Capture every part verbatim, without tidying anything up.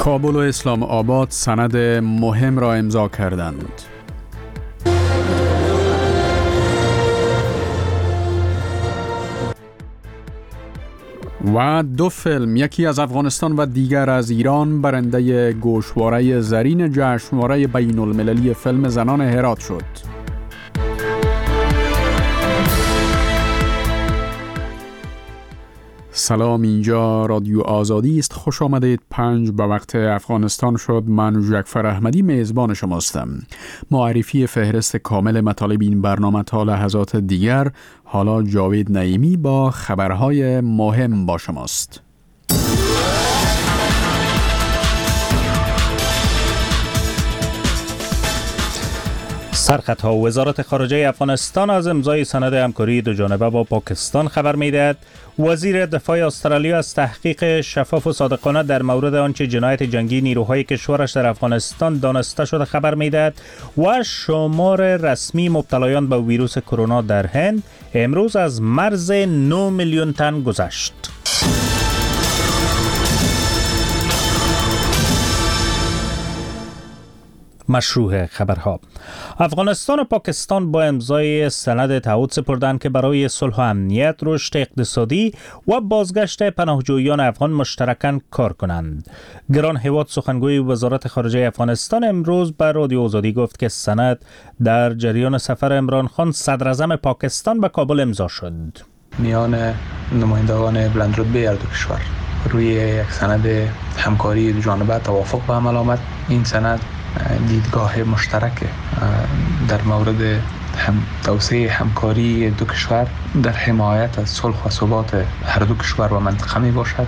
کابل و اسلام آباد سند مهم را امضا کردند. و دو فیلم، یکی از افغانستان و دیگر از ایران، برنده گوشواره زرین جشنواره بین المللی فیلم زنان هرات شد. سلام، اینجا رادیو آزادی است. خوش آمدید. پنج به وقت افغانستان شد. من جعفر احمدی میزبان شماستم. معرفی فهرست کامل مطالب این برنامه تا لحظات دیگر. حالا جاوید نعیمی با خبرهای مهم با شماست. سرخطها. وزارت خارجه افغانستان از امضای سند همکاری دو جانبه با پاکستان خبر می‌دهد. وزیر دفاع استرالیا از تحقیق شفاف و صادقانه در مورد آنچه جنایت جنگی نیروهای کشورش در افغانستان دانسته شده خبر می‌دهد و شمار رسمی مبتلایان به ویروس کرونا در هند امروز از مرز نه میلیون تن گذشت. مشروع خبرها. افغانستان و پاکستان با امضای سند تعهد سپردند که برای صلح و امنیت، رشد اقتصادی و بازگشت پناهجویان افغان مشترکاً کار کنند. گران هیواد سخنگوی وزارت خارجه افغانستان امروز به رادیو آزادی گفت که سند در جریان سفر عمران خان صدر اعظم پاکستان به کابل امضا شد. میان نمایندگان بلندرتبه هر دو کشور روی یک سند همکاری دو جانبه توافق به عمل آمد. این سند دیدگاه مشترک در مورد هم توسعه همکاری دو کشور در حمایت از صلح و ثبات هر دو کشور و منطقه می باشد.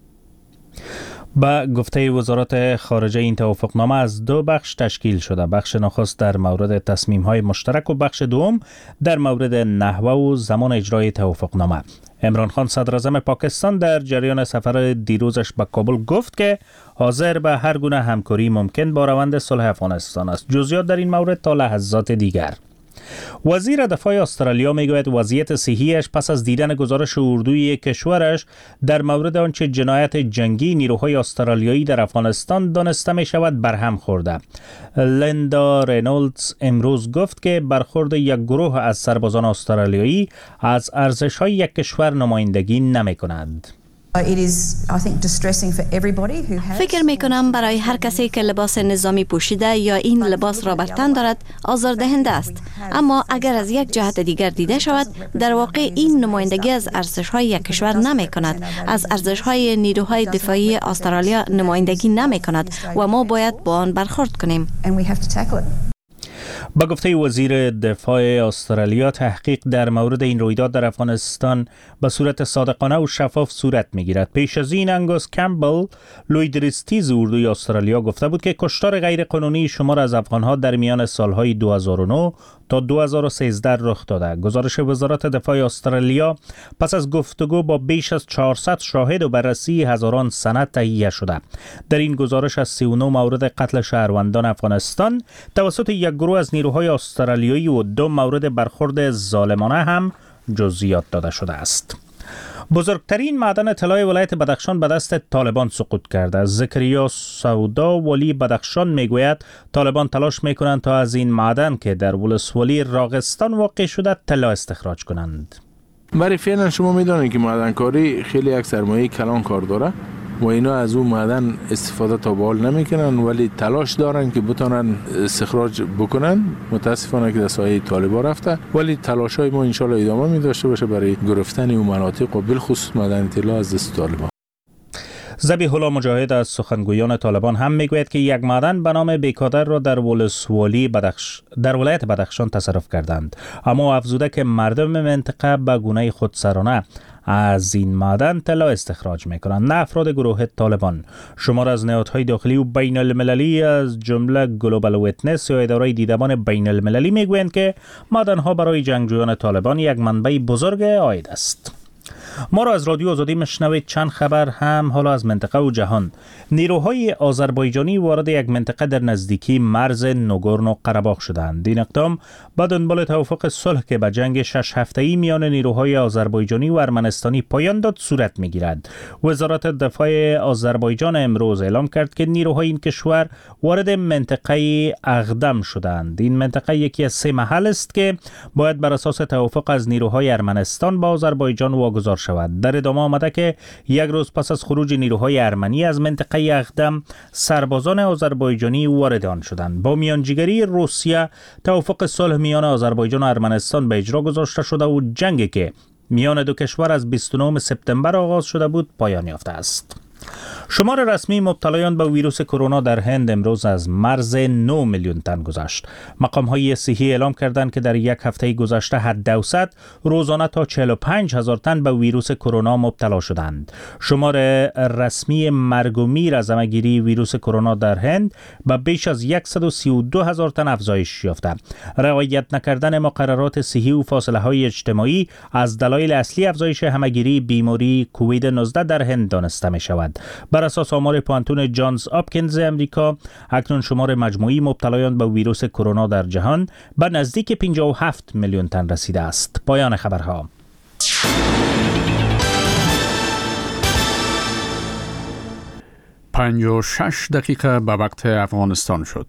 با گفته وزارت خارجه این توافقنامه از دو بخش تشکیل شده. بخش نخست در مورد تصمیم‌های مشترک و بخش دوم در مورد نحوه و زمان اجرای توافقنامه. عمران خان صدر اعظم پاکستان در جریان سفر دیروزش به کابل گفت که حاضر به هر گونه همکاری ممکن با روند صلح افغانستان است. جزئیات در این مورد تا لحظات دیگر. وزیر دفاع استرالیا میگوید وضعیت صحیش پس از دیدن گزارش اردوی کشورش در مورد آنچه جنایت جنگی نیروهای استرالیایی در افغانستان دانسته می شود برهم خورده. لیندا رینولدز امروز گفت که برخورد یک گروه از سربازان استرالیایی از ارزش‌های یک کشور نمایندگی نمی کند. فکر می کنم برای هر کسی که لباس نظامی پوشیده یا این لباس را بر تن دارد آزاردهنده است، اما اگر از یک جهت دیگر دیده شود در واقع این نمایندگی از ارزش‌های یک کشور نمی کند، از ارزش‌های نیروهای دفاعی استرالیا نمایندگی نمی کند و ما باید با آن برخورد کنیم. با گفته وزیر دفاع استرالیا، تحقیق در مورد این رویداد در افغانستان به صورت صادقانه و شفاف صورت می‌گیرد. پیش از این انگوس کمبل، لویدریستیز اردوی استرالیا گفته بود که کشتار غیرقانونی شمار از افغان‌ها در میان سالهای دو هزار و نه تا دو هزار و سیزده رخ داده. گزارش وزارت دفاع استرالیا پس از گفتگو با بیش از چهارصد شاهد و بررسی هزاران سند تهیه شده. در این گزارش از سی و نه مورد قتل شهروندان افغانستان توسط یک گروه از نیروهای استرالیایی و دو مورد برخورد ظالمانه هم جزئیات داده شده است. بزرگترین معدن طلای ولایت بدخشان به دست طالبان سقوط کرده. زکریا سودا ولی بدخشان میگوید طالبان تلاش میکنند تا از این معدن که در ولسوالی راغستان واقع شده طلا استخراج کنند. برای فعلا شما میدونید که معدنکاری خیلی یک سرمایه کلان کار داره و اینا از اون معدن استفاده تا به حال نمیکنن، ولی تلاش دارن که بتونن استخراج بکنن. متاسفانه که دستای طالبان رفته، ولی تلاش های ما ان شاء الله ادامه می داشته باشه برای گرفتن اون مناطق و بالخصوص معدن طلا از دست طالبان. ذبیح الله مجاهد از سخنگویان طالبان هم میگوید که یک معدن به نام بیکادر را در ولسوالی بدخش در ولایت بدخشان تصرف کردند، اما افزوده که مردم منطقه به گونه خودسرانه از این معدن طلا استخراج میکنند، نه افراد گروه طالبان. شمار از نهادهای داخلی و بین المللی از جمله گلوبال ویتنس یا اداره دیدبان بین المللی میگویند که معدنها برای جنگجویان طالبان یک منبع بزرگ عاید است. ما را از رادیو آزادی مشنوید. چند خبر هم حالا از منطقه و جهان. نیروهای آذربایجانی وارد یک منطقه در نزدیکی مرز ناگورنو قره‌باغ شدند. این اقدام با دنبال توافق صلح که به جنگ شش هفته‌ای میان نیروهای آذربایجانی و ارمنستانی پایان داد صورت می‌گیرد. وزارت دفاع آذربایجان امروز اعلام کرد که نیروهای این کشور وارد منطقه اقدم شدند. این منطقه یکی از سه محل است که باید بر اساس توافق از نیروهای ارمنستان با آذربایجان واگذار شود. در ادامه آمده که یک روز پس از خروج نیروهای ارمنی از منطقه اقدم، سربازان آذربایجانی وارد آن شدند. با میانجیگری روسیه توافق صلح میان آذربایجان و ارمنستان به اجرا گذاشته شده و جنگی که میان دو کشور از بیست و نهم سپتامبر آغاز شده بود پایان یافته است. شمار رسمی مبتلایان به ویروس کرونا در هند امروز از مرز نه میلیون تن گذشت. مقام‌های صحی اعلام کردند که در یک هفته گذشته حداوسط روزانه تا چهل و پنج هزار تن به ویروس کرونا مبتلا شدند. شمار رسمی مرگ و میر از همه‌گیری ویروس کرونا در هند به بیش از صد و سی و دو هزار تن افزایش یافته. رعایت نکردن مقررات صحی و فاصله‌های اجتماعی از دلایل اصلی افزایش همه‌گیری بیماری کووید نوزده در هند دانسته می‌شود. بر اساس آمار پانتون جانز آپکینز امریکا، اکنون شمار مجموعی مبتلایان به ویروس کرونا در جهان به نزدیک پنجاه و هفت میلیون تن رسیده است. پایان خبرها. پنجاه و شش دقیقه به وقت افغانستان شد.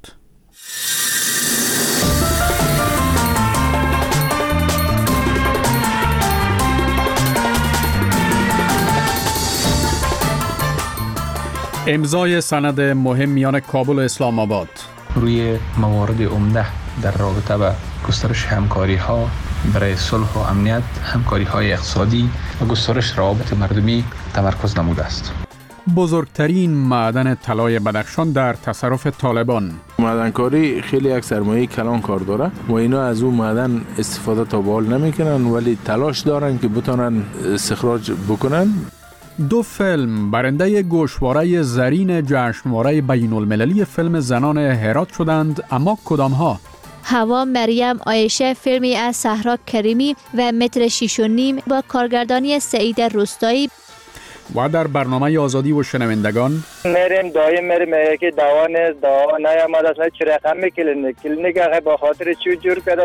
امضای سند مهم میان کابل و اسلام آباد روی موارد عمده در رابطه با گسترش همکاری ها برای صلح و امنیت، همکاری های اقتصادی و گسترش روابط مردمی تمرکز نموده است. بزرگترین معدن طلای بدخشان در تصرف طالبان. معدنکاری خیلی یک سرمایه کلان کار داره و اینا از اون معدن استفاده تا به حال نمیکنن، ولی تلاش دارن که بتونن استخراج بکنن. دو فیلم برنده گوشواره زرین جشنواره بین المللی فیلم زنان هرات شدند، اما کدام ها؟ هوا مریم عایشه فیلمی از صحرا کریمی و متر شیش و نیم با کارگردانی سعید روستایی. و در برنامه آزادی و شنوندگان میریم دایم میریم که دوا نیست، دوا نیامد اصلا چه رقم کلینیک کلینیک آخه با خاطر چی جور کرده.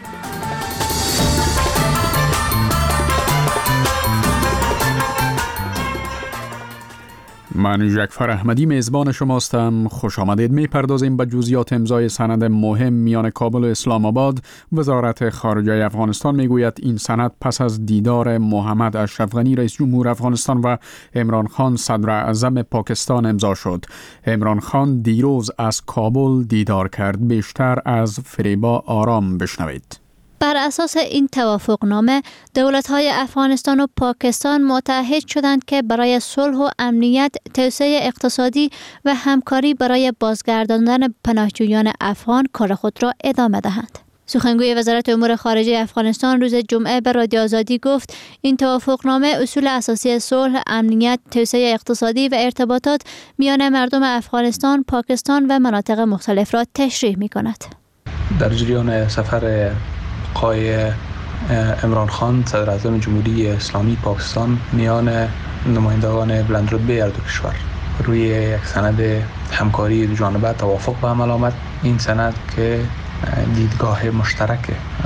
من جعفر احمدی میزبان شماستم. خوش آمدید. میپردازیم به جزئیات امضای سند مهم میان کابل و اسلام آباد. وزارت خارجه افغانستان میگوید این سند پس از دیدار محمد اشرف غنی رئیس جمهور افغانستان و عمران خان صدر اعظم پاکستان امضا شد. عمران خان دیروز از کابل دیدار کرد. بیشتر از فریبا آرام بشنوید. بر اساس این توافقنامه دولت‌های افغانستان و پاکستان متحد شدند که برای صلح و امنیت، توسعه اقتصادی و همکاری برای بازگرداندن پناهجویان افغان کار خود را ادامه دهند. سخنگوی وزارت امور خارجه افغانستان روز جمعه به رادیو آزادی گفت این توافقنامه اصول اساسی صلح، امنیت، توسعه اقتصادی و ارتباطات میان مردم افغانستان، پاکستان و مناطق مختلف را تشریح می‌کند. در جریان سفر آقای عمران خان صدر اعظم جمهوری اسلامی پاکستان میان نمایندگان بلندرتبه هر دو کشور روی یک سند همکاری دو جانبه توافق به عمل آمد. این سند که دیدگاه مشترک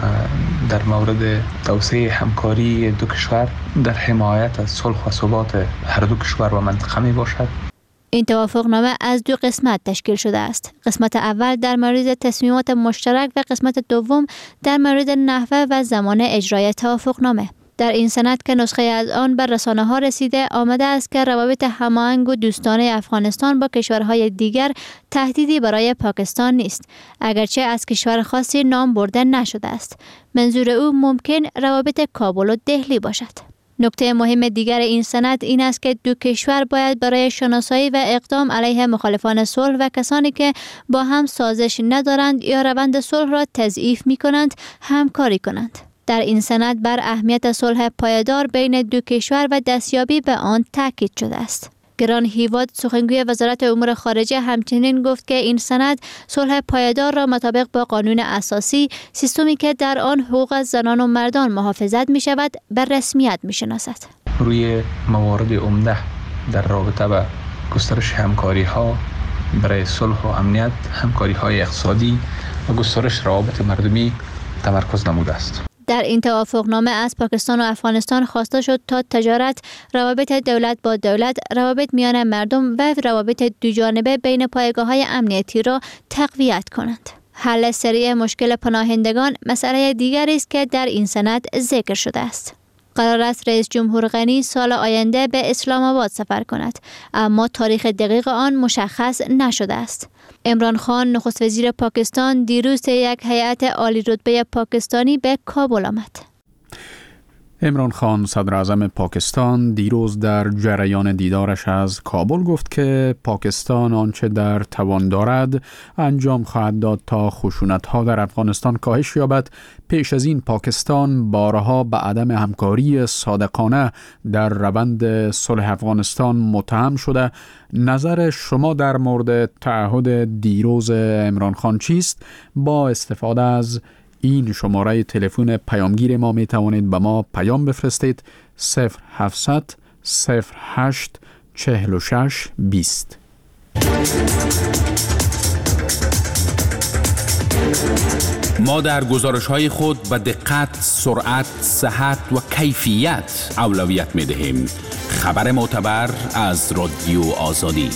در مورد توسعه همکاری دو کشور در حمایت از صلح و ثبات هر دو کشور و منطقه می باشد. این توافقنامه از دو قسمت تشکیل شده است. قسمت اول در مورد تصمیمات مشترک و قسمت دوم در مورد نحوه و زمان اجرای توافقنامه. در این سند که نسخه از آن بر رسانه ها رسیده آمده است که روابط هماهنگ و دوستانه افغانستان با کشورهای دیگر تهدیدی برای پاکستان نیست، اگرچه از کشور خاصی نام برده نشده است. منظور او ممکن روابط کابل و دهلی باشد. نکته مهم دیگر این سند این است که دو کشور باید برای شناسایی و اقدام علیه مخالفان صلح و کسانی که با هم سازش ندارند یا روند صلح را تضعیف می کنند همکاری کنند. در این سند بر اهمیت صلح پایدار بین دو کشور و دستیابی به آن تاکید شده است. گران هیواد سخنگوی وزارت امور خارجه همچنین گفت که این سند صلح پایدار را مطابق با قانون اساسی، سیستمی که در آن حقوق زنان و مردان محافظت می شود، بر رسمیت می شناسد. روی موارد عمده در رابطه با گسترش همکاری ها برای صلح و امنیت، همکاری های اقتصادی و گسترش روابط مردمی تمرکز نموده است. در این توافقنامه از پاکستان و افغانستان خواسته شد تا تجارت، روابط دولت با دولت، روابط میان مردم و روابط دوجانبه بین پایگاه‌های امنیتی را تقویت کنند. حل سریع مشکل پناهندگان مسئله دیگری است که در این سند ذکر شده است. قرار است رئیس جمهور غنی سال آینده به اسلام آباد سفر کند، اما تاریخ دقیق آن مشخص نشده است. عمران خان نخست وزیر پاکستان دیروز یک هیئت عالی رتبه پاکستانی به کابل آمد. عمران خان صدر اعظم پاکستان دیروز در جریان دیدارش از کابل گفت که پاکستان آنچه در توان دارد انجام خواهد داد تا خشونت‌ها در افغانستان کاهش یابد. پیش از این پاکستان بارها به عدم همکاری صادقانه در روند صلح افغانستان متهم شده. نظر شما در مورد تعهد دیروز عمران خان چیست؟ با استفاده از این شماره تلفن پیامگیر ما می توانید به ما پیام بفرستید صفر هفتصد صفر هشت چهل و شش بیست. ما در گزارش‌های خود به دقت، سرعت، صحت و کیفیت اولویت می دهیم. خبر معتبر از رادیو آزادی.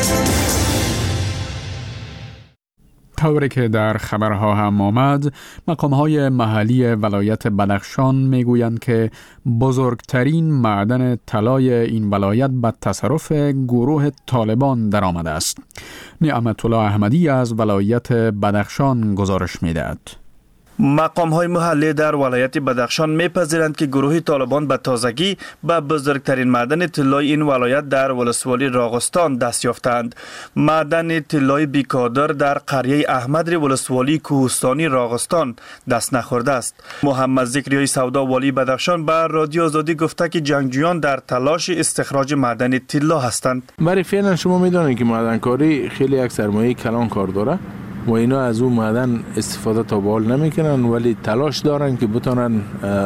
طوری که در خبرها هم آمد، مقام‌های محلی ولایت بدخشان میگویند که بزرگترین معدن طلای این ولایت به تصرف گروه طالبان در آمده است. نعمت الله احمدی از ولایت بدخشان گزارش می‌دهد. مقام‌های محلی در ولایت بدخشان می‌پذیرند که گروه طالبان به تازگی به بزرگترین معدن طلای این ولایت در ولسوالی راغستان دست یافتند. معدن طلای بیکادر در قریه احمدری ولسوالی کوهستانی راغستان دست نخورده است. محمد ذکریای سودا والی بدخشان به رادیو آزادی گفته که جنگجویان در تلاش استخراج معدن طلا هستند. برای فعلا شما می‌دانید که معدنکاری خیلی یک سرمایه کلان کار داره و اینا از اون معدن استفاده تا به حال نمیکنن، ولی تلاش دارن که بتونن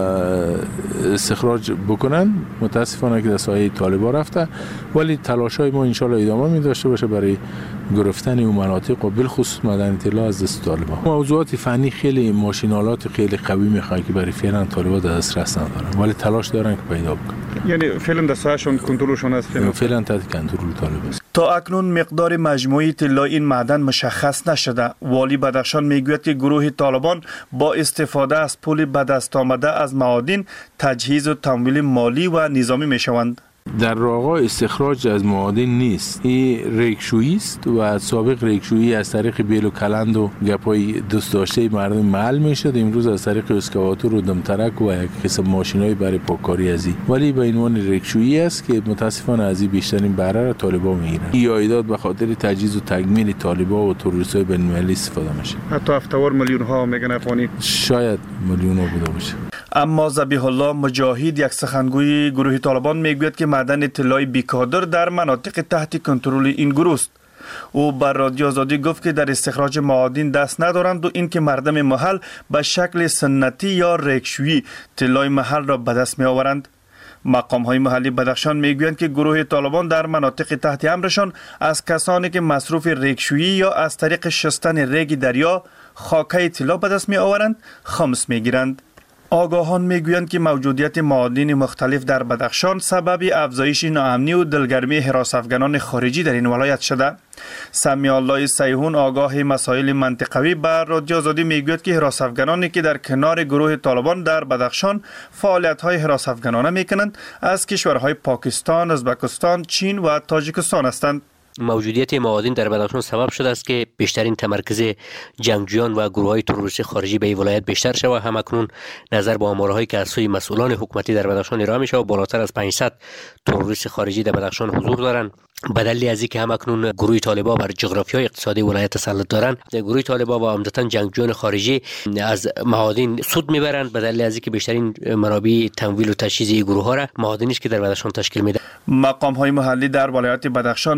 استخراج بکنن. متاسفانه که در سایه طالبان رفته، ولی تلاش های ما انشالله ادامه می داشته باشه برای گرفتن اون مناطق و بالخصوص معدن طلا از دست طالبان. موضوعات فنی خیلی ماشینالات خیلی قوی میخواد که برای فعلا طالبان دسترس ندارن، ولی تلاش دارن که پیدا بکنن. یعنی فعلا دستشون کنترلشون است. فعلا تحت کنترل طالبان است. تا اکنون مقدار مجموعی طلای این معدن مشخص نشده. والی بدخشان میگوید که گروه طالبان با استفاده از پول به دست آمده از معادن تجهیز و تمویل مالی و نظامی میشوند. در واقع استخراج از معادن نیست، این ریکشویی است و سابق ریکشویی از طریق بیل و کلند و گپای دوست داشته مردم محل میشد. امروز از طریق اسکواتور و دمترک و یک قسم ماشینای برای پاککاری ازی، ولی به عنوان ریکشویی است که متاسفانه از این بیشترین بهره را طالبان میگیرن. این عایدات به خاطر تجهیز و تکمیل طالبان و تروریست‌های بین‌المللی استفاده میشه. حتی هفته‌وار میلیون ها میگن افغانی، شاید میلیون ها بوده باشه. اما ذبیح الله مجاهد یک سخنگوی گروه طالبان میگوید که معدن طلای بیکادر در مناطق تحت کنترل این گروه است. او بر رادیو آزادی گفت که در استخراج معادن دست ندارند و اینکه مردم محل به شکل سنتی یا ریکشویی طلای محل را به دست می آورند. مقام های محلی بدخشان میگویند که گروه طالبان در مناطق تحت امرشان از کسانی که مصروف ریکشویی یا از طریق شستن ریگ دریا خاکه طلا به دست می آورند خمس می گیرند. آگاهان میگویند که موجودیت معادن مختلف در بدخشان سبب افزایش ناامنی و دلگرمی حراس افغانان خارجی در این ولایت شده. سمیع الله سیحون آگاه مسائل منطقوی بر رادیو آزادی میگوید که حراس افغانانی که در کنار گروه طالبان در بدخشان فعالیت‌های حراس افغانانه میکنند از کشورهای پاکستان، ازبکستان، چین و تاجیکستان هستند. موجودیت معادن در بدخشان سبب شده است که بیشترین تمرکز جنگجویان و گروه‌های تروریستی خارجی به این ولایت بیشتر شود. همکنون نظر به آمارهایی که از سوی مسئولان حکومتی در بدخشان ارائه میشه و بالاتر از پانصد تروریست خارجی در بدخشان حضور دارند. به دلیل از اینکه همکنون گروه طالبان بر جغرافیای اقتصادی ولایت تسلط دارند، گروه طالبان و عمدتاً جنگجویان خارجی از معادن سود میبرند. به دلیل از اینکه بیشترین منابع تمویل و تجهیز این گروه ها را معادنی است که در بدخشان تشکیل میده. مقام های محلی در ولایت بدخشان میگویند که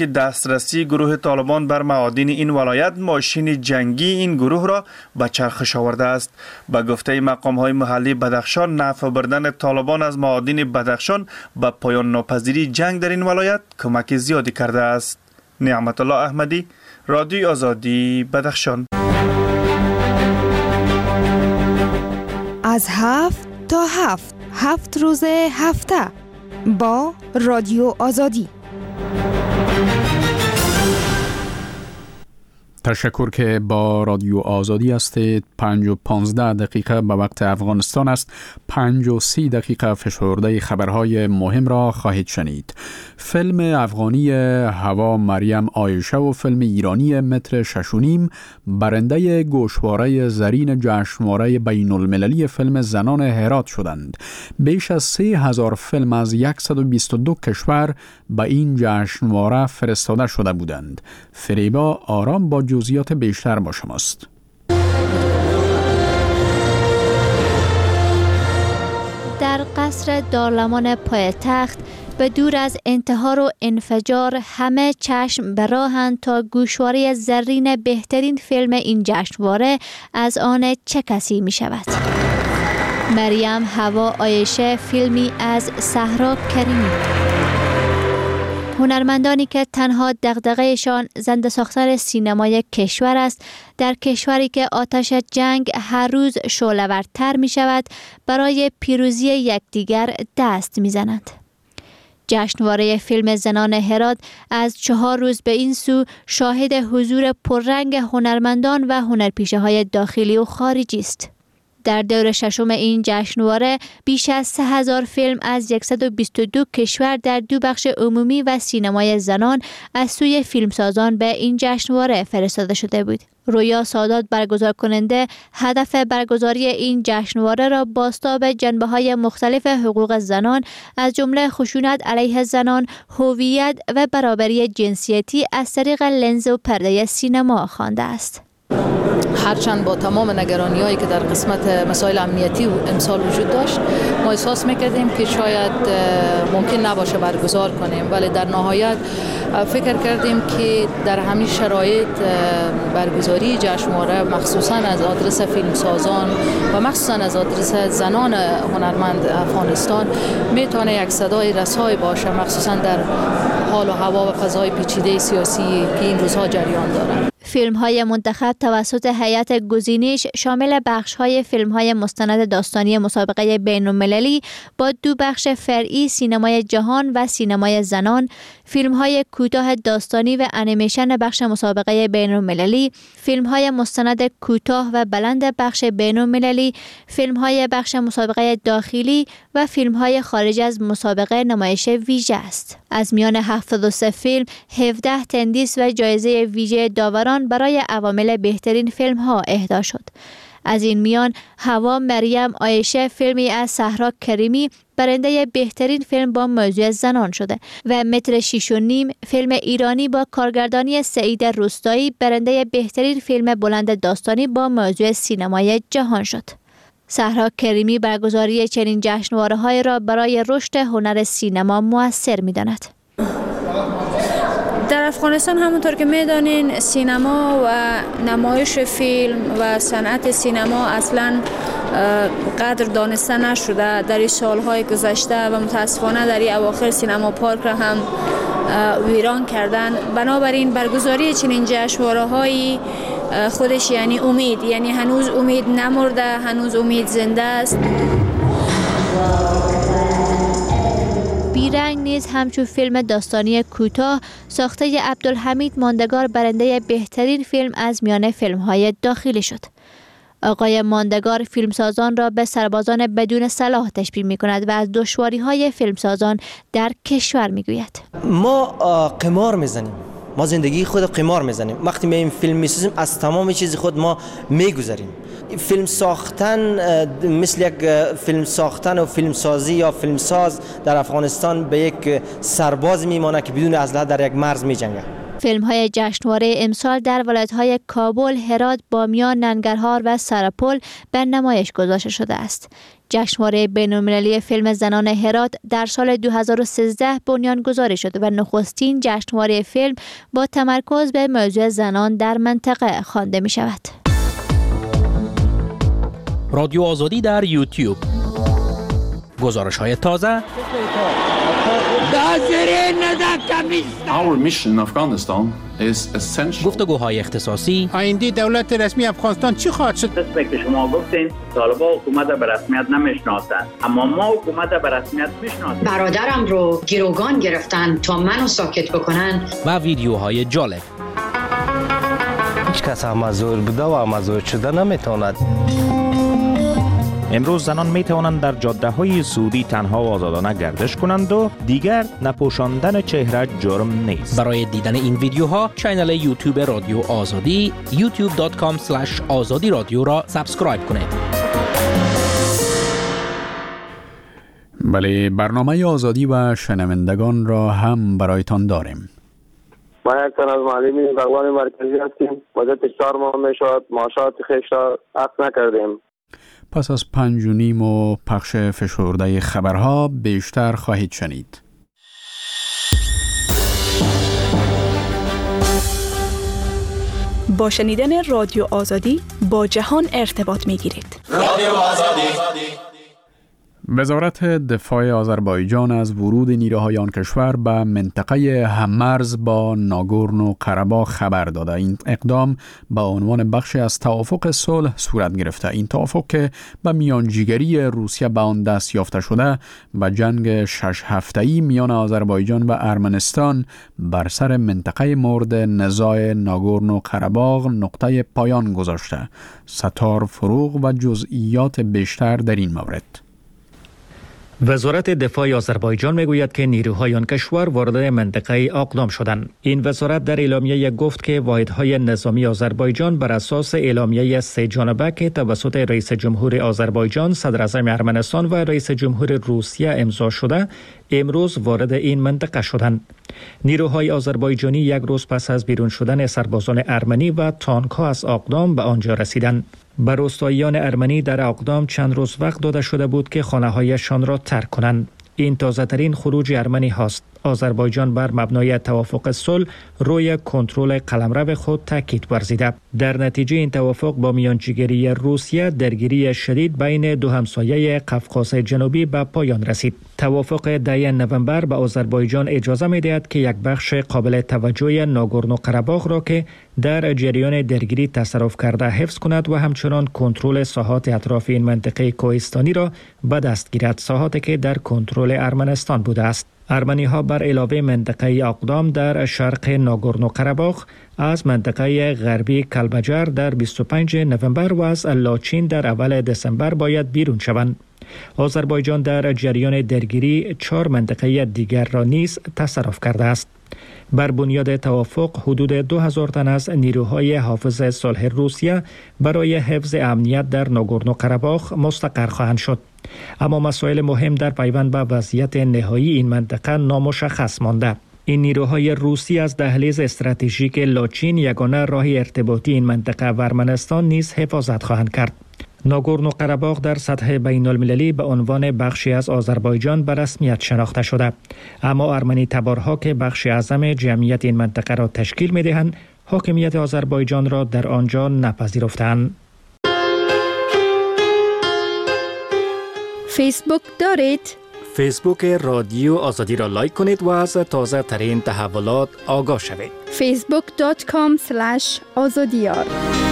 که دسترسی گروه طالبان بر معادن این ولایت ماشین جنگی این گروه را به چرخش آورده است. به گفته مقام‌های محلی بدخشان، نفع بردن طالبان از معادن بدخشان به پایان ناپذیری جنگ در این ولایت کمک زیادی کرده است. نعمت الله احمدی، رادیو آزادی، بدخشان. از هفت تا هفت هفت روز هفته با رادیو آزادی. تشکر که با رادیو آزادی هستید. پنج و پانزده دقیقه به وقت افغانستان است. پنج و سی دقیقه فشرده خبرهای مهم را خواهید شنید. فیلم افغانی هوا مریم عایشه و فیلم ایرانی متر ششونیم برنده گوشواره زرین جشنواره بین المللی فیلم زنان هرات شدند. بیش از سه هزار فیلم از صد و بیست و دو کشور به این جشنواره فرستاده شده بودند. فریبا آرام با جزئیات بیشتر با شماست. در قصر دارالمان پایتخت به دور از انتحار و انفجار همه چشم به راهند تا گوشواره زرین بهترین فیلم این جشنواره از آن چه کسی می شود. مریم هوا عایشه فیلمی از صحرا کریمی. هنرمندانی که تنها دغدغه‌شان زنده ساختن سینمای کشور است، در کشوری که آتش جنگ هر روز شعله‌ورتر می شود، برای پیروزی یکدیگر دست می زنند. جشنواره فیلم زنان هرات از چهار روز به این سو شاهد حضور پررنگ هنرمندان و هنرپیشه‌های داخلی و خارجی است. در دور ششم این جشنواره بیش از سه هزار فیلم از صد و بیست و دو کشور در دو بخش عمومی و سینمای زنان از سوی فیلمسازان به این جشنواره فرستاده شده بود. رویا سادات برگزار کننده هدف برگزاری این جشنواره را بازتاب جنبه‌های مختلف حقوق زنان از جمله خشونت علیه زنان، هویت و برابری جنسیتی از طریق لنز و پرده سینما خوانده است. هرچند با تمام نگرانی هایی که در قسمت مسائل امنیتی و امسال وجود داشت، ما احساس میکردیم که شاید ممکن نباشه برگزار کنیم، ولی در نهایت فکر کردیم که در همین شرایط برگزاری جشنواره مخصوصا از آدرس فیلمسازان و مخصوصا از آدرس زنان هنرمند افغانستان میتونه یک صدای رسای باشه، مخصوصا در حال و هوا و فضای پیچیده سیاسی که این روزها جریان داره. فیلم های منتخب توسط هیئت گزینش شامل بخش های فیلم های مستند داستانی مسابقه بین المللی با دو بخش فرعی سینمای جهان و سینمای زنان، فیلم های کوتاه داستانی و انیمیشن بخش مسابقه بین المللی، فیلم های مستند کوتاه و بلند بخش بین المللی، فیلم های بخش مسابقه داخلی و فیلم های خارج از مسابقه نمایش ویژه است. از میان هفتاد و سه فیلم، هفده تندیس و جایزه ویژه داوران برای عوامل بهترین فیلم ها اهدا شد. از این میان هوا مریم عایشه فیلمی از صحرا کریمی برنده بهترین فیلم با موضوع زنان شده و متر شیش و نیم فیلم ایرانی با کارگردانی سعید روستایی برنده بهترین فیلم بلند داستانی با موضوع سینمای جهان شد. صحرا کریمی برگزاری چنین جشنواره‌های را برای رشد هنر سینما مؤثر می‌داند. در افغانستان همونطور که میدانین سینما و نمایش فیلم و صنعت سینما اصلا قدر دانسته نشده در این سالهای گذشته و متاسفانه در این اواخر سینما پارک را هم ویران کردن. بنابراین برگزاری چنین جشنواره‌هایی خودش یعنی امید، یعنی هنوز امید نمرده، هنوز امید زنده است. بیرنگ نیز همچون فیلم داستانی کوتاه ساخته عبدالحمید ماندگار برنده بهترین فیلم از میان فیلم‌های داخلی شد. آقای ماندگار فیلمسازان را به سربازان بدون سلاح تشبیه می‌کند و از دشواری‌های فیلمسازان در کشور می‌گوید. ما قمار می‌زنیم. ما زندگی خود قمار می‌زنیم. وقتی ما این فیلم می‌سازیم از تمام چیز خود ما می‌گذریم. فیلم ساختن مثل یک فیلم ساختن و فیلم سازی یا فیلم ساز در افغانستان به یک سرباز میمانه که بدون اسلحه در یک مرز میجنگه. فیلم های جشنواره امسال در ولایت‌های کابل، هرات، بامیان، ننگرهار و سرپل به نمایش گذاشته شده است. جشنواره بین‌المللی فیلم زنان هرات در سال دو هزار و سیزده بنیانگذاری شد و نخستین جشنواره فیلم با تمرکز به موضوع زنان در منطقه خوانده می شود. رادیو آزادی در یوتیوب. گزارش های تازه. Our mission in Afghanistan is essential. گفتگوهای اختصاصی. آینده دولت رسمی افغانستان چی خواهد شد؟ قسمی که شما گفتین طالبان حکومت به رسمیت نمیشناسند، اما ما حکومت به رسمیت میشناسیم. برادرم رو گروگان گرفتن تا منو ساکت بکنن. و ویدیوهای جالب. هیچ کس مزور بوده و مزور شده نمیتواند. امروز زنان می توانند در جاده های سعودی تنها و آزادانه گردش کنند و دیگر نپوشاندن چهره جرم نیست. برای دیدن این ویدیوها کانال یوتیوب رادیو آزادی یوتیوب دات کام اسلش آزادی رادیو را سابسکرایب کنید. بله، برنامه آزادی و شنوندگان را هم برایتان داریم. ما یک تن از معلمین بغوان مرکزی هستیم. مدت چهار ماه می شود معاشات خویش را اخذ نکردیم. پس از پنج و نیم و پخش فشرده خبرها بیشتر خواهید شنید. با شنیدن رادیو آزادی با جهان ارتباط می گیرید. رادیو آزادی. وزارت دفاع آذربایجان از ورود نیروهای آن کشور به منطقه هممرز با ناگورنو قره‌باغ خبر داده. این اقدام به عنوان بخشی از توافق صلح صورت گرفته. این توافق که به میانجیگری روسیه به آن دست یافته شده و جنگ شش هفته‌ای میان آذربایجان و ارمنستان بر سر منطقه مورد نزاع ناگورنو قره‌باغ نقطه پایان گذاشته. ستار فروغ و جزئیات بیشتر در این مورد. وزارت دفاع آذربایجان میگوید که نیروهای آن کشور وارد منطقه اقدام شدند. این وزارت در اعلامیه گفت که واحدهای نظامی آذربایجان بر اساس اعلامیه سه جانبه که توسط رئیس جمهور آذربایجان، صدر اعظم ارمنستان و رئیس جمهور روسیه امضا شده، امروز وارد این منطقه شدند. نیروهای آذربایجانی یک روز پس از بیرون شدن سربازان ارمنی و تانک‌ها از اقدام به آنجا رسیدند. بر روستاییان ارمنی در اقدام چند روز وقت داده شده بود که خانه‌هایشان را ترک کنند. این تازه‌ترین خروج ارمنی هاست. آذربایجان بر مبنای توافق صلح روی کنترل قلمرو خود تاکید ورزیده. در نتیجه این توافق با میانجیگری روسیه درگیری شدید بین دو همسایه قفقاز جنوبی به پایان رسید. توافق ده نوامبر به آذربایجان اجازه می‌دهد که یک بخش قابل توجه ناگورنو قره‌باغ را که در جریان درگیری تصرف کرده حفظ کند و همچنان کنترل ساحات اطراف این منطقه کوهستانی را به دست گیرد، ساحاتی که در کنترل ارمنستان بوده است. ارمنی ها بر علاوه منطقه اقدام در شرق ناگورنو قره‌باغ از منطقه غربی کلبجر در بیست و پنجم نوامبر و از لاچین در اول دسامبر باید بیرون شوند. آذربایجان در جریان درگیری چهار منطقه دیگر را نیز تصرف کرده است. بر بنیاد توافق حدود دو هزار تن از نیروهای حافظ صلح روسیه برای حفظ امنیت در ناگورنو قره‌باغ مستقر خواهند شد. اما مسائل مهم در پیوند به وضعیت نهایی این منطقه نامشخص مانده. این نیروهای روسی از دهلیز استراتژیک لاچین، یگانه راه ارتباطی این منطقه و ارمنستان نیز حفاظت خواهند کرد. ناگورنو قره‌باغ در سطح بین المللی به عنوان بخشی از آذربایجان به رسمیت شناخته شده، اما ارمنی تبارها که بخش اعظم جمعیت این منطقه را تشکیل می‌دهند، حاکمیت آذربایجان را در آنجا نپذیرفتند. فیسبوک دارید؟ فیسبوک رادیو آزادی را لایک کنید و از تازه ترین تحولات آگاه شوید. فیسبوک دات کام اسلش آزادیار.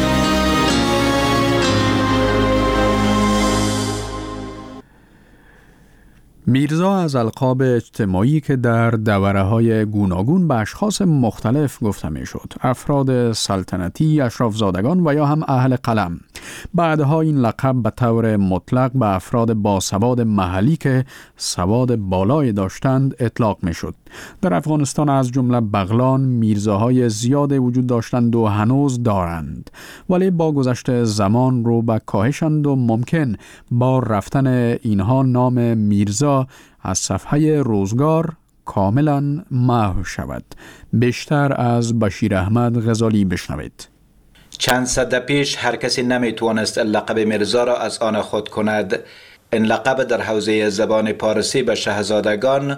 میرزا از القاب اجتماعی که در دوره‌های گوناگون به اشخاص مختلف گفته می‌شد، افراد سلطنتی، اشرافزادگان و یا هم اهل قلم. بعدها این لقب به طور مطلق به افراد باسواد محلی که سواد بالایی داشتند اطلاق می‌شد. در افغانستان از جمله بغلان میرزاهای زیاد وجود داشتند و هنوز دارند، ولی با گذشت زمان رو به کاهشند و ممکن با رفتن اینها نام میرزا از صفحه روزگار کاملا محو شود. بیشتر از بشیر احمد غزالی بشنوید. چند صده پیش هر کسی نمیتوانست لقب میرزا را از آن خود کند. این لقب در حوزه زبان پارسی به شاهزادگان،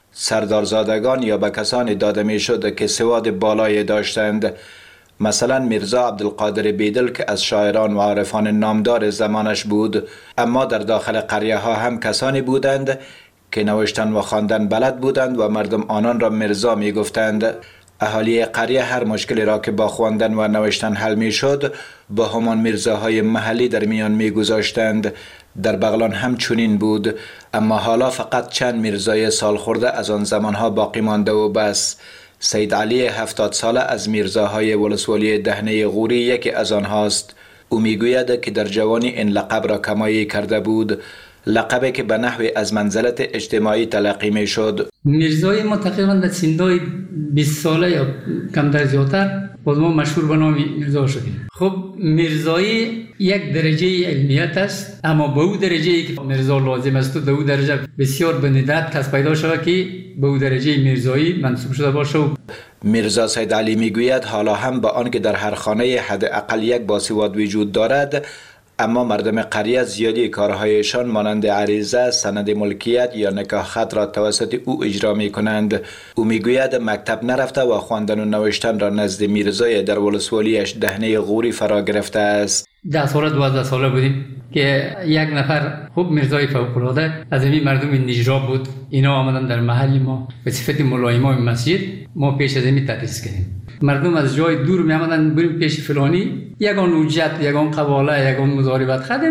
سردارزادگان یا به کسانی داده می شد که سواد بالایی داشتند. مثلا میرزا عبدالقادر بیدل که از شاعران و عارفان نامدار زمانش بود، اما در داخل قریه ها هم کسانی بودند که نوشتن و خواندن بلد بودند و مردم آنان را میرزا می گفتند. اهالی قریه هر مشکلی را که با خواندن و نوشتن حل می شد با همان میرزاهای محلی در میان می گذاشتند. در بغلان هم چنین بود، اما حالا فقط چند میرزای سال خورده از آن زمانها باقی مانده و بس. سید علی هفتاد ساله از میرزاهای ولسوالی دهنه غوری یکی از آنهاست. او میگوید که در جوانی این لقب را کمایی کرده بود، لقبی که به نحوی از منزلت اجتماعی تلقی می شد. میرزای ما تقریبا در سندای بیست ساله یا کم در زیادتر باز ما مشهور به نام میرزا شدیم. خب میرزایی یک درجه علمیت است، اما به او درجه ای که میرزا لازم است و به او درجه بسیار به ندرت کس پیدا شده که به او درجه میرزایی منصوب شده باشه. میرزا سید علی میگوید حالا هم با آنکه در هر خانه حداقل یک باسواد وجود دارد، اما مردم قریه زیادی کارهایشان مانند عریضه، سند ملکیت یا نکاح خط را توسط او اجرا می کنند. او میگوید مکتب نرفته و خواندن و نوشتن را نزد میرزای در ولسوالیش دهنه غوری فرا گرفته است. ده ساله دوازده ساله بودیم که یک نفر خوب میرزای فوق‌العاده از این مردم نجراب بود. اینا آمدن در محل ما به صفت مولای امام مسجد، ما پیش از این تدریس کردیم. مردم از جای دور می آمدن بریم پیش فلانی، یگان حجت، یگان قواله، یگان مضاربت خدم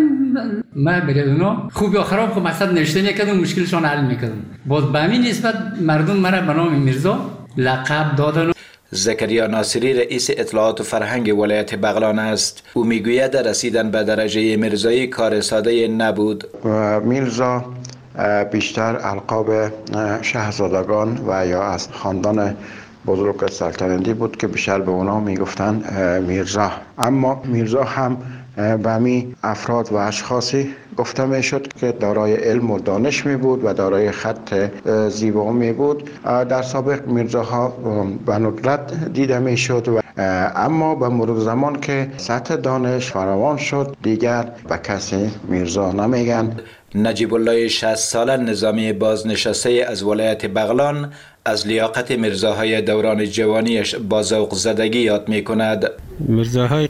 ما برید اونا خوب یا خراب خب مقصد نوشته میکردم، مشکلشان حل میکردم. باز به همین نسبت مردم مرا به نام میرزا لقب دادن. زکریا ناصری رئیس اطلاعات و فرهنگ ولایت بغلان است. او میگوید رسیدن به درجه میرزایی کار ساده نبود. میرزا بیشتر القاب شاهزادگان و یا از خاندان بزرگ سلطنتی بود که بیشتر به اونا میگفتن میرزا. اما میرزا هم به همین افراد و اشخاصی گفته میشد که دارای علم و دانش می بود و دارای خط زیبا می بود. در سابق میرزاها به ندرت دیده میشد و اما به مرور زمان که سطح دانش فراوان شد دیگر به کسی میرزا نمیگن. نجیب الله شصت ساله نظامی بازنشسته از ولایت بغلان از لیاقت میرزاهای دوران جوانیش با ذوق زدگی یاد می کند. میرزاهای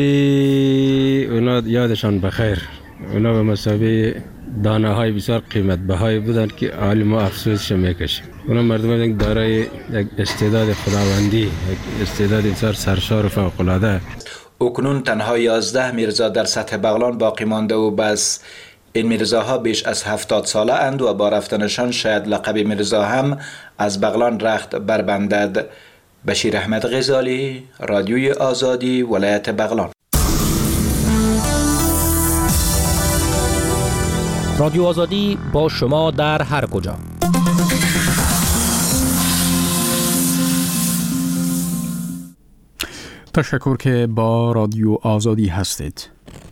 قدبی اونا یادشان بخیر، اونا به مسابقه دانه های بسیار قیمت بهای بودند که عالم و افسوسش میکشیم. اونا مردم دارای یک استعداد خداوندی، یک استعداد بسیار سرشار و فوق العاده. اکنون تنها یازده میرزا در سطح بغلان باقی مانده و بس. این میرزاها بیش از هفتاد ساله اند و با رفتنشان شاید لقب میرزا هم از بغلان رخت بربندد. بشیر احمد غزالی، رادیوی آزادی، ولایت بغلان. رادیو آزادی با شما در هر کجا. تشکر که با رادیو آزادی هستید.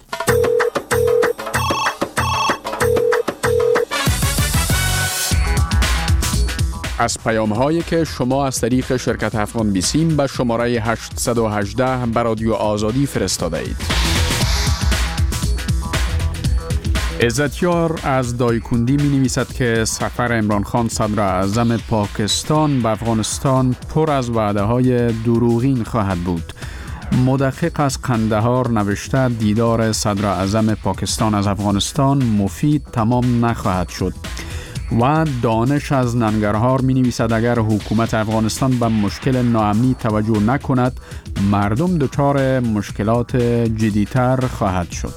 از پیام هایی که شما از طریق شرکت افغان بیسیم به شماره هشت یک هشت به رادیو آزادی فرستاده اید. عزتیار از دایکندی می نویسد که سفر عمران خان صدر اعظم پاکستان به افغانستان پر از وعده های دروغین خواهد بود. مدقق از قندهار نوشته دیدار صدر اعظم پاکستان از افغانستان مفید تمام نخواهد شد. و دانش از ننگرهار می نویسد اگر حکومت افغانستان به مشکل ناامنی توجه نکند مردم دچار مشکلات جدیتر خواهد شد.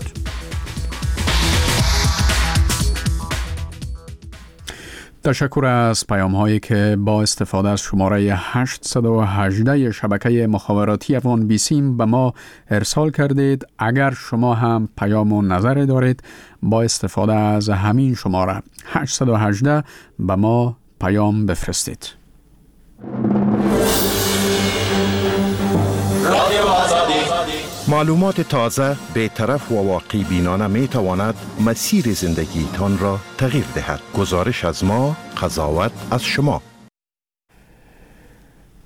تشکر از پیام هایی که با استفاده از شماره هشت یک هشت شبکه مخابراتی افغان بیسیم به ما ارسال کردید. اگر شما هم پیام و نظر دارید با استفاده از همین شماره هشت یک هشت به ما پیام بفرستید. معلومات تازه، بی‌طرف و واقعی بینانه می تواند مسیر زندگی تان را تغییر دهد. گزارش از ما، قضاوت از شما.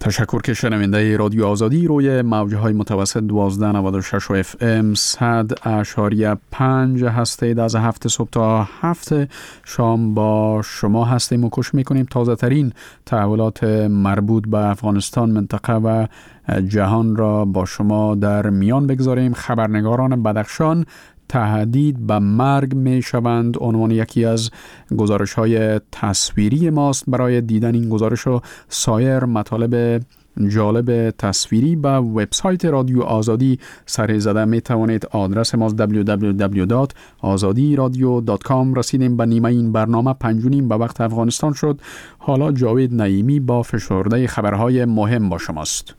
تشکر که شنونده رادیو آزادی روی موجه های متوسط دوازده نود و شش و اف ام صد اشاریه پنج هستید. از هفت صبح تا هفت شام با شما هستیم و کش میکنیم تازه ترین تحولات مربوط به افغانستان، منطقه و جهان را با شما در میان بگذاریم. خبرنگاران بدخشان تهدید به مرگ می شوند عنوان یکی از گزارش های تصویری ماست. برای دیدن این گزارش و سایر مطالب جالب تصویری به وبسایت رادیو آزادی سر زده می توانید. آدرس ما دبلیو دبلیو دبلیو دات آزادی رادیو دات کام. رسیدیم به نیمه این برنامه، پنجونیم به وقت افغانستان شد. حالا جاوید نعیمی با فشرده خبرهای مهم با شماست.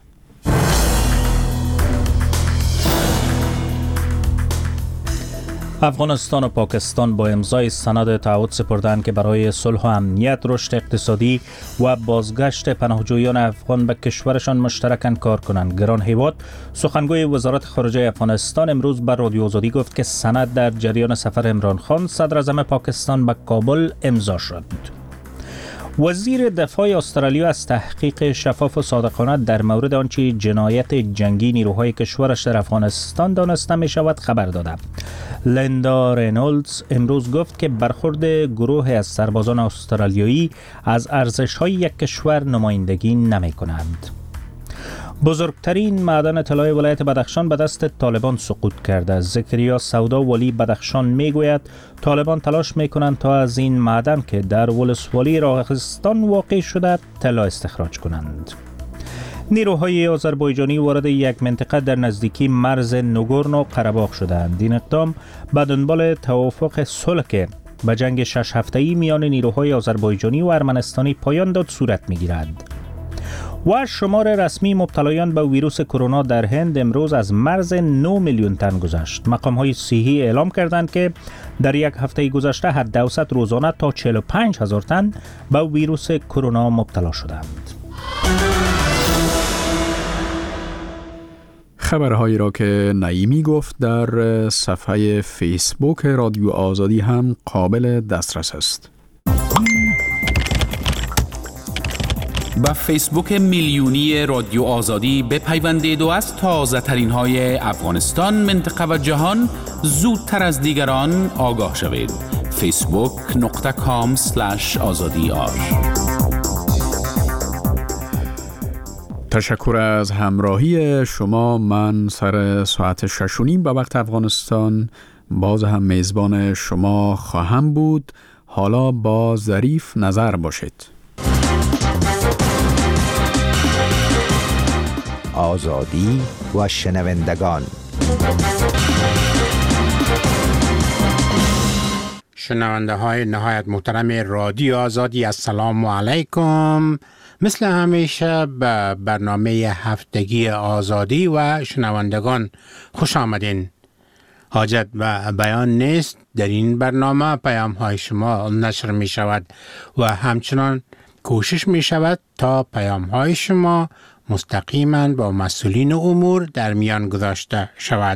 افغانستان و پاکستان با امضای سند تعهد سپردند که برای صلح و امنیت، رشد اقتصادی و بازگشت پناهجویان افغان به کشورشان مشترکاً کار کنند. گران هیواد سخنگوی وزارت خارجه افغانستان امروز بر رادیو آزادی گفت که سند در جریان سفر عمران خان صدر اعظم پاکستان به کابل امضا شد. وزیر دفاع استرالیا از تحقیق شفاف و صادقانه در مورد آنچه جنایت جنگی نیروهای کشورش در افغانستان دانسته می شود خبر داده. لیندا رینولدز امروز گفت که برخورد گروه از سربازان استرالیایی از ارزش‌های یک کشور نمایندگی نمی کنند. بزرگترین معدن طلای ولایت بدخشان به دست طالبان سقوط کرده. زکریا سودا ولی بدخشان میگوید طالبان تلاش میکنند تا از این معدن که در ولسوالی راغستان واقع شده طلا استخراج کنند. نیروهای آذربایجانی وارد یک منطقه در نزدیکی مرز نگورنو قره‌باغ شدند. این اقدام به دنبال توافق صلح که به جنگ شش هفته‌ای میان نیروهای آذربایجانی و ارمنستانی پایان داد صورت میگیرد. و شمار رسمی مبتلایان به ویروس کرونا در هند امروز از مرز نه میلیون تن گذشت. مقام‌های صحی اعلام کردند که در یک هفته گذشته حداوسط روزانه تا چهل و پنج هزار تن به ویروس کرونا مبتلا شدند. خبرهایی را که نعیمی گفت در صفحه فیسبوک رادیو آزادی هم قابل دسترس است. با فیسبوک میلیونی رادیو آزادی بپیوندید و از تازه ترین های افغانستان، منطقه و جهان زودتر از دیگران آگاه شوید. فیسبوک نقطه کام سلش آزادی آر. تشکر از همراهی شما. من سر ساعت شش و نیم به وقت افغانستان باز هم میزبان شما خواهم بود. حالا با ظریف نظر باشید. آزادی و شنوندگان. شنونده های نهایت محترم رادیو آزادی، السلام علیکم. مثل همیشه به برنامه هفتگی آزادی و شنوندگان خوش آمدین. حاجت و بیان نیست، در این برنامه پیام های شما نشر می شود و همچنان کوشش می شود تا پیام های شما مستقیما با مسئولین امور در میان گذاشته شود.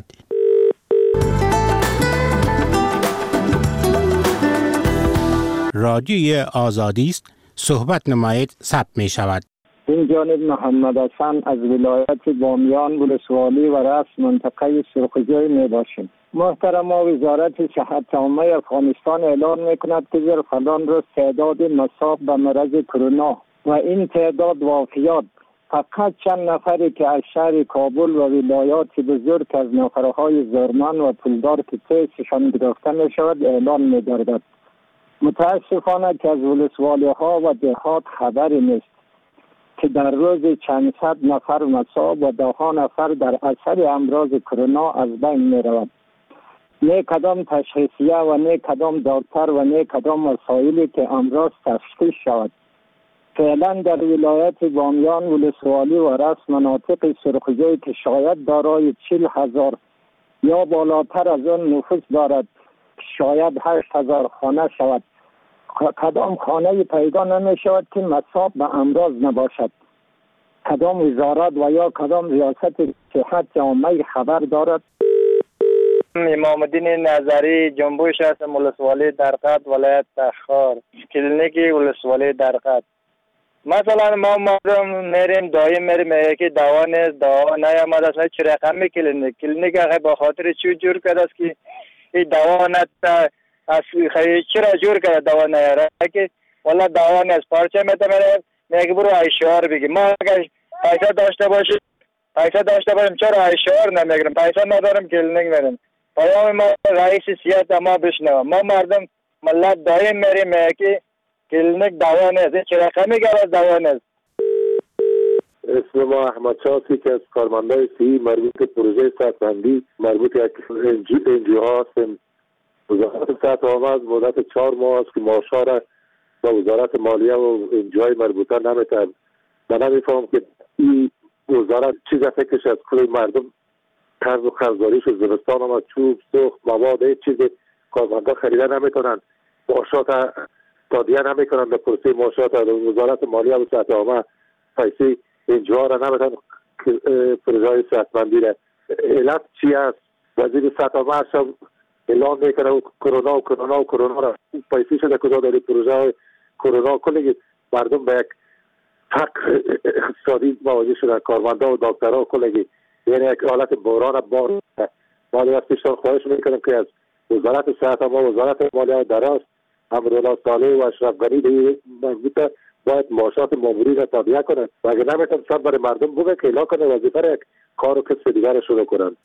رادیوی آزادی است، صحبت نمایید، ثبت می شود. این جانب محمد حسن از ولایت بامیان ولسوالی و رأس منطقه سرخجوی می باشیم. محترم وزارت صحت عامه افغانستان اعلان می کند که در فلان روز تعداد مصاب به مرض کرونا و این تعداد وفیات فقط چند نفری که از شهر کابل و ولایات بزرگ از نفرهای زورمند و پولدار که تیسشان گرفته می شود اعلان می گردد. متاسفانه که از ولسوالی ها و دهات خبری نیست که در روز چند صد نفر مصاب و ده ها نفر در اثر امراض کرونا از بین می رود. نه کدام تشخیصیه و نه کدام دکتر و نه کدام وسایلی که امراض تشخیص شود. فعلا در ولایت بامیان ولسوالی و رأس مناطق سرخجوی که شاید دارای چهل هزار یا بالاتر از آن نفوس دارد، شاید هشت هزار خانه شود، کدام خانه پیدا نمی شود که مصاب به امراض نباشد. کدام وزارت و یا کدام ریاست صحت عامه خبر دارد؟ امام الدین نظری جنبوی شهر ولسوالی درقد ولایت تخار، کلینیک ولسوالی درقد. مثلا ما مردم میریم دایم میریم یکی دوا نیست، دوا نیامد است، چه رقم کلینیک کلینیک آخه با خاطر چی جور کرده است که این دوا نت از خیلی چرا جور کرده دوا نیاره که والا دوا نیست پارچه میته میره میگه برو اشعار بگی. ما اگر پیسه داشته باشیم پیسه داشته باشیم چرا اشعار نمیگیریم؟ پیسه نداریم کلینیک میریم. پیام ما رئیس سیاست ما بشنوه. ما مردم ملت دایم میریم میگه کلینیک دوا نیست، چه رقمی گرد دوا نیست. اسم ما احمد شاسی که از کارمندای سی مربوط به پروژه صحتمندی مربوط به انجیو هستیم. وزارت صحت عامه از مدت چهار ماه است که معاشها را با وزارت مالیه و انجیوهای مربوطه نمیتن. من نمیفهم که این وزارت چیز فکرش از کل مردم قرض و قرضداریش و زمستان هم چوب سوخت مواد هیچ چیز کارمندا خریده نمیتونن، معاشات تادیه نمیکنن به پروسه معاشات. وزارت مالیه و صحت عامه پیسه انجیوها را نمیتن پروژه های صحتمندی را. علت چی است؟ وزیر صحت عامه شب اعلام میکنه و کرونا و کرونا و کرونا را پیسه شده کجا داری پروژه های کرونا. کلی مردم به یک فقر اقتصادی مواجه شدن، کارمندا و دکترها کلی یعنی یک حالت بحران بار. ما از پیشتر خواهش میکنیم که از وزارت صحت عامه و وزارت مالیه دراز امرالله صالح و اشرف غنی به مربوطه باید معاشات ماموری را تادیه کنند و اگر نمیتونن سب برای مردم بوده که اعلام کنه وظیفه را یک کار و کسب دیگر شروع کنند.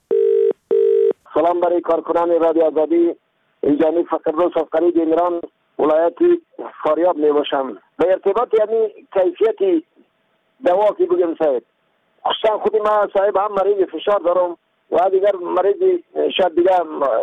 سلام برای کارکنان رادیو آزادی. اینجانی فقیرروز از قریب ایران ولایت فاریاب می باشم. به ارتباط یعنی کیفیت دوا که بگم صاحب، خصوصا خودی ما صاحب هم مریض فشار دارم و دیگر مریض شاید دیگر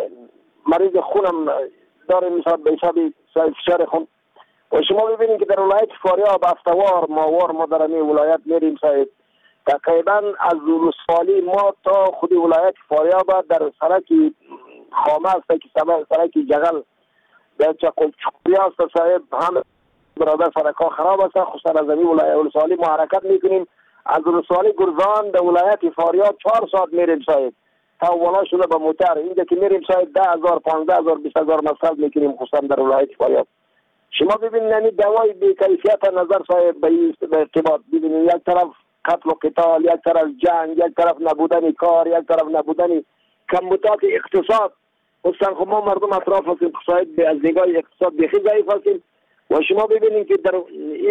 مریض خونم داره، مثلا به حساب فشار خون. و شما ببینید که در ولایت فاریاب هفته‌وار ماهوار ما در این ولایت میریم صاحب. تقریبا از ولسوالی ما تا خود ولایت فاریاب در سرک خامه است که سرک جغل در چقل چوری است صاحب، هم برادر سرکا خراب است. خصوصا از این ولایت ولسوالی ما حرکت میکنیم از ولسوالی گرزان در ولایت فاریاب چهار ساعت میریم صاحب تا والا شده به موتر. اینجا که میریم صاحب ده هزار پانزده هزار بیست هزار مصرف میکنیم خصوصا در ولایت فاریاب. شما ببینید یعنی دوای بی کیفیت نظر صاحب به ارتباط ببینید، یک طرف قتل و قتال، یک طرف جنگ، یک طرف نبودن کار، یک طرف نبودن کمبودات اقتصاد. خصوصا خب ما مردم اطراف هستیم صاحب از نگاه اقتصاد بخی ضعیف هستیم. و شما ببینید که در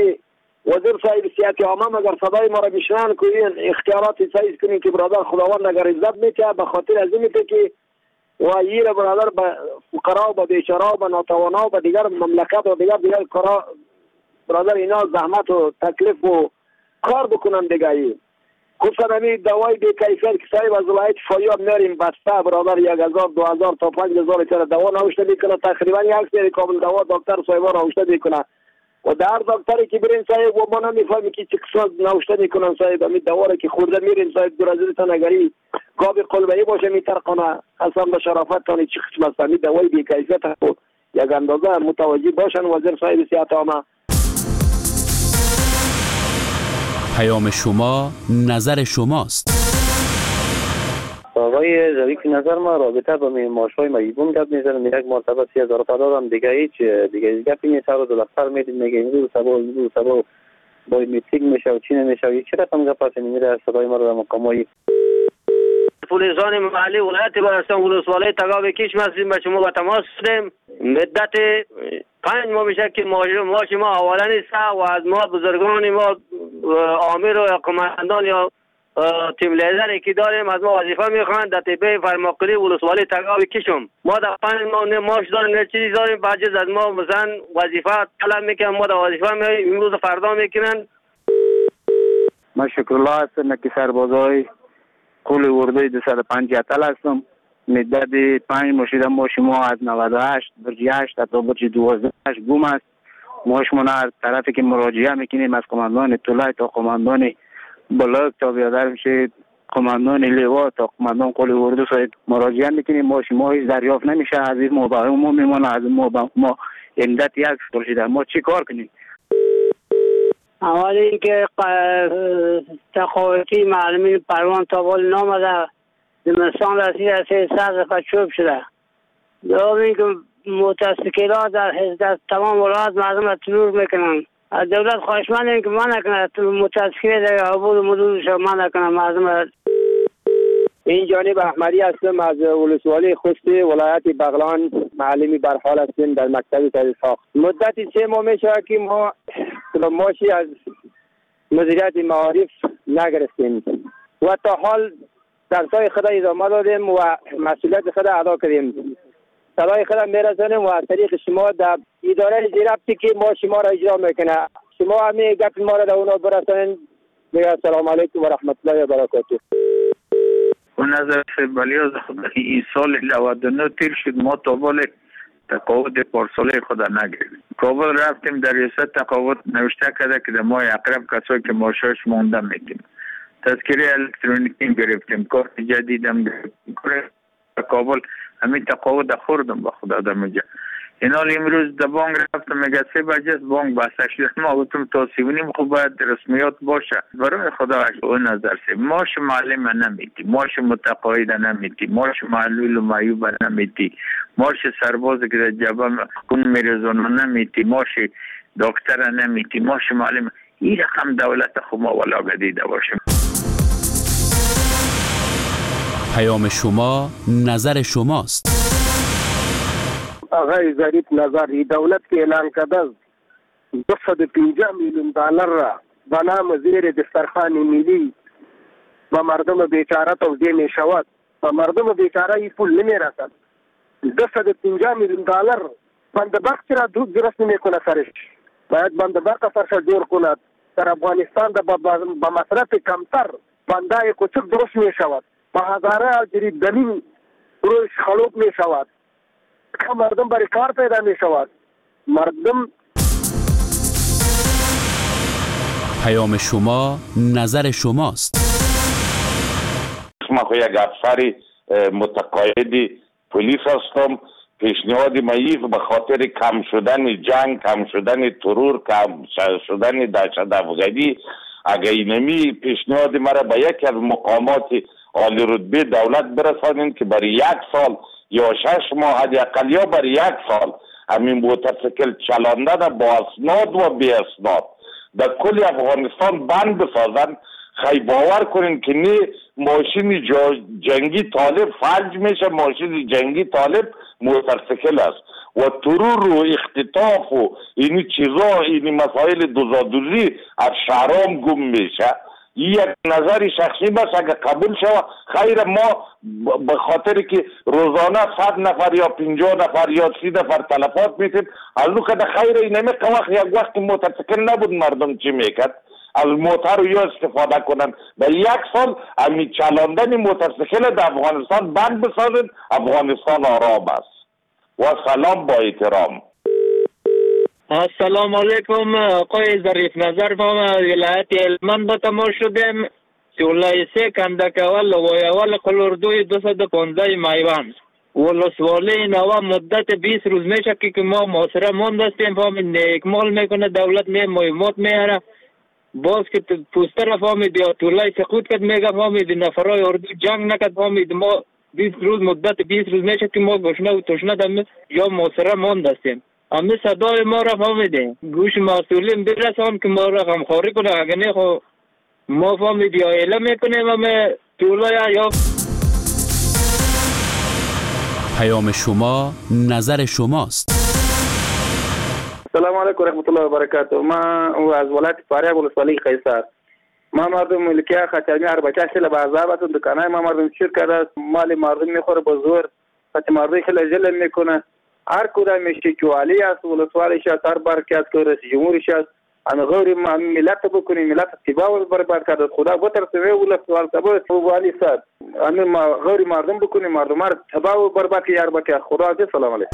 وزیر صاحب صحت عامه اگر صدای ما را بشنن که این اختیارات سایز کنیم که برادر خداوند اگر عزت میته به خاطر از این میته که و یه برادر به فقرا و به بیچارا و به ناتوانا و به دیگر مملکت و دیگر دیگر کارا برادر اینا زحمت و تکلیف و کار بکنن دیگه. خصوصا همین دوای بی کیفیت که صاحب از ولایت فاریاب میریم بسته برادر یک هزار دو هزار تا پنج هزار چرا دوا نوشته میکنه، تقریبا یک سری کامل دوا دکتر صاحب نوشته میکنه و در دکتری که بریم صاحب و ما نمیفهمیم که چه قسمت نوشته میکنن صاحب. همین دوا را که خورده میریم صاحب درازی تنگری گاب قلبی باشه میترقانه اصلا به شرافت تانی چه قسمت است. همین دوای بی کیفیت یک اندازه متوجه باشن وزیر صاحب صحت عامه. پیام شما نظر شماست. آقای ظریف نظر ما رابطه با معاش‌های مجبور گپ میزنه، یک مرتبه سی هزار تا دادم دیگه هیچ دیگه گپی نیست. رو دفتر میدید میگه این سبا این سبا با میتینگ میشه و چی نمیشه. چه رقم گپ است میره صدای ما رو در مقامای پلیسان محلی ولایت برستان ولسوالی تگاو کیش مسیم به شما با تماس شدیم. مدت پنج ماه میشه که ماش ما حواله نیست و از ما بزرگان ما آمیر و قماندان یا تیم لیدری که داریم از ما وظیفه میخوان در تیپه فرماقلی ولسوالی تگاو کیشم. ما در پنج ماه نه ماش داریم نه چیزی داریم. بعد از ما مثلا وظیفه طلب میکنن، ما در وظیفه میاییم امروز فردا میکنن. ما شکرالله هستم که سربازای کل اردوی دویست و پنجاه هستم. مدت پنج مشید ماش ما از نود و هشت برج هشت تا برج دوازده گم است. ماش ما از طرفی که مراجعه میکنیم از قماندان طلای تا قماندان بلاک تا بیادر میشه قماندان لیوا تا قماندان کل اردو صاحب مراجعه میکنیم. ماش ما هیچ دریافت نمیشه. از این ما با ما میمونه از ما با ما اندت یک سال شده. ما چی کار کنیم؟ اول اینکه تقاوتی معلمین پروان تا بال نامده زمستان رسید از سر دفعه چوب شده. دوم اینکه متاسکیلات در حزدت تمام ولایت مردم را ترور میکنن از دولت خواهشمندیم که من نکنه متاسفه در عبور مدود شما نکنه مردم. این جانب احمدی هستم از ولسوالی خوستی ولایت بغلان. معلمی برحال هستیم در مکتب تحصیل ساخت. مدت سه ماه میشه که ما ماشی از مدیریت معارف نگرفتیم و تا حال درسای خود ادامه دادیم و مسئولیت خود ادا کردیم. صدای خود میرسانیم و از طریق شما در اداره زیربطی که ما شما را اجرا میکنه شما همین گپ ما را در اونا برسانید. میگه السلام علیکم و رحمت الله و برکاته. و نظر سیبالی از خود این سال نود و نه تیر شد ما تا بال تقاعد پارساله خود نگیریم. کابل رفتیم در ریاست تقاعد نوشته کرده که در ماه اقرب کسایی که ماشاش مونده میدیم. تذکره الکترونیکی گرفتیم، کارت جدیدم گرفتیم. کابل همین تقاعد خوردم با خدا در مجا. این حال امروز در بانک رفتم میگه سه بجه بانک بسته شده. ما گفتم تا سی و نیم خوب باید رسمیات باشه. برای خدا اون نظر سی ماش معلم نمیتی، ماش متقاعد نمیتی، ماش معلول و معیوب نمیتی، ماش سرباز که در جبهه خون میرزونه نمیتی، ماش دکتر نمیتی، ماش معلم. این رقم دولت خوب ما ولا دیده باشیم. پیام شما نظر شماست. آقای ظریف نظری دولت که اعلان کرده دویست و پنجاه میلیون دلار را به نام زیر دسترخوان ملی و مردم بیچاره توزیع می شود و مردم بیچاره این پول نمی رسد. دویست و پنجاه میلیون دلار بندبخت را دود درست نمی کنه سرش. باید بندبخت سرش جور کند. در افغانستان با مصرف کمتر بندای کوچک درست می شود. با هزاره جریب دلیل روش خلوب می شود. مردم برای کار پیدا می شود. مردم پیام شما نظر شماست. ما خو یک افسر متقاعد پلیس هستم. پیشنهاد ماییف به خاطر کم شدن جنگ، کم شدن ترور، کم شدن دهشت افغانی، اگه اینمی پیشنهاد مرا به یکی از مقامات عالی رتبه دولت برسانید که برای یک سال یا شش ماه حداقل یا برای یک سال همین موتورسیکل چلاندن با اسناد و بی اسناد در کل افغانستان بند بسازن. خیلی باور کنین که نه ماشین جنگی طالب فلج میشه، ماشین جنگی طالب موتورسیکل است و ترور و اختطاف و اینی چیزا، اینی مسائل دوزادوزی از شهرام گم میشه. یک نظری شخصی بس اگر قبول شود خیر. ما به خاطر که روزانه صد نفر یا پنجاه نفر یا سی نفر تلفات میتیم از اون که خیر اینمی وقت یک وقت موتورسیکل نبود مردم چی میکرد از موتر یا استفاده کنن. به یک سال امی چلاندن موتورسیکل در افغانستان بند بسازید. افغانستان آرام است و سلام با احترام. السلام علیکم آقای ظریف نظر ما ولایت هلمند به تماس شدیم. ولایت کندکاول و اول قلوردوی دویست و پانزده میوان ولسوالی نوا مدت بیست روز میشه که ما محاصره مانده هستیم. فهمید اکمال میکنه دولت می مهمات میاره باز که پوستر فهمید یا طولای سقوط کد میگه فهمید نفرای اردو جنگ نکد. فهمید ما بیست روز مدت بیست روز میشه که ما گشنه و تشنه دم یا محاصره مانده هستیم. امی صدای ما را فهمیده گوش مسئولین برسان که ما را غمخواری کنه. اگه نه خو ما فهمید یا اعلام میکنیم امی طولای یا پیام شما نظر شماست. سلام علیکم رحمت الله و برکاته. ما از ولایت فاریاب ولسوالی قیصر. ما مردم ملکیه خاتمی اربعه سال بعضابتون دکانای ما مردم شیر کرده مال مردم میخوره با زور. خاطر مردم خیلی جلل میکنه. هر کدام میشه که والی است ولسوالیش است هر برکت که رئیس جمهورش است ان غیر ملت بکنی ملت تباہ و برباد کرد. خدا بترسه ولسوال تبا والی صاحب ان ما غیر مردم بکنی مردم هر تباہ و برباد کی یار بک. خدا حافظ. سلام علیکم.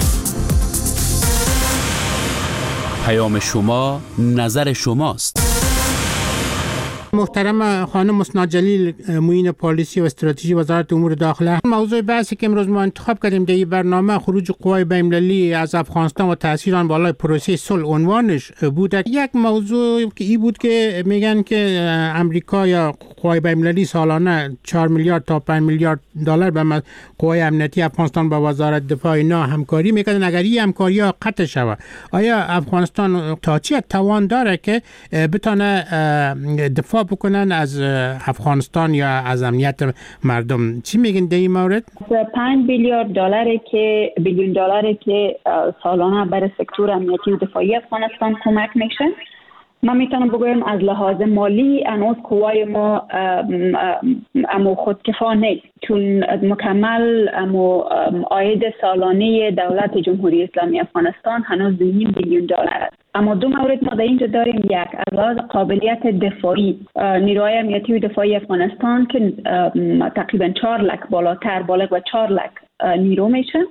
پیام شما نظر شماست. محترم خانم مسنا جلیل، معین پالیسی و استراتژی وزارت امور داخله، موضوع بحثی که امروز ما انتخاب کردیم در این برنامه خروج قوای بین‌المللی از افغانستان و تاثیر آن بالای پروسه صلح عنوانش بود. یک موضوع که این بود که میگن که امریکا یا قوای بین‌المللی سالانه چهار میلیارد تا پنج میلیارد دلار به قوای امنیتی افغانستان با وزارت دفاع اینا همکاری میکنن. اگر این همکاری ها قطع شود، آیا افغانستان تا چه توان داره که بتونه دفاع بکنن از افغانستان یا از امنیت مردم؟ چی میگن در این مورد؟ پنج میلیارد دلاری که بیلیون دلاری که سالانه برای سکتور امنیتی و دفاعی افغانستان کمک میشه، من میتونم بگویم از لحاظ مالی هنوز قوای ما امو خودکفا نیست، چون مکمل امو عاید سالانه دولت جمهوری اسلامی افغانستان هنوز دو نیم بیلیون دلار است. اما دو مورد ما در اینجا داریم. یک، از لحاظ قابلیت دفاعی، نیروهای امنیتی و دفاعی افغانستان که تقریبا چهار لک بالاتر بالغ و چهار لک نیرو میشه،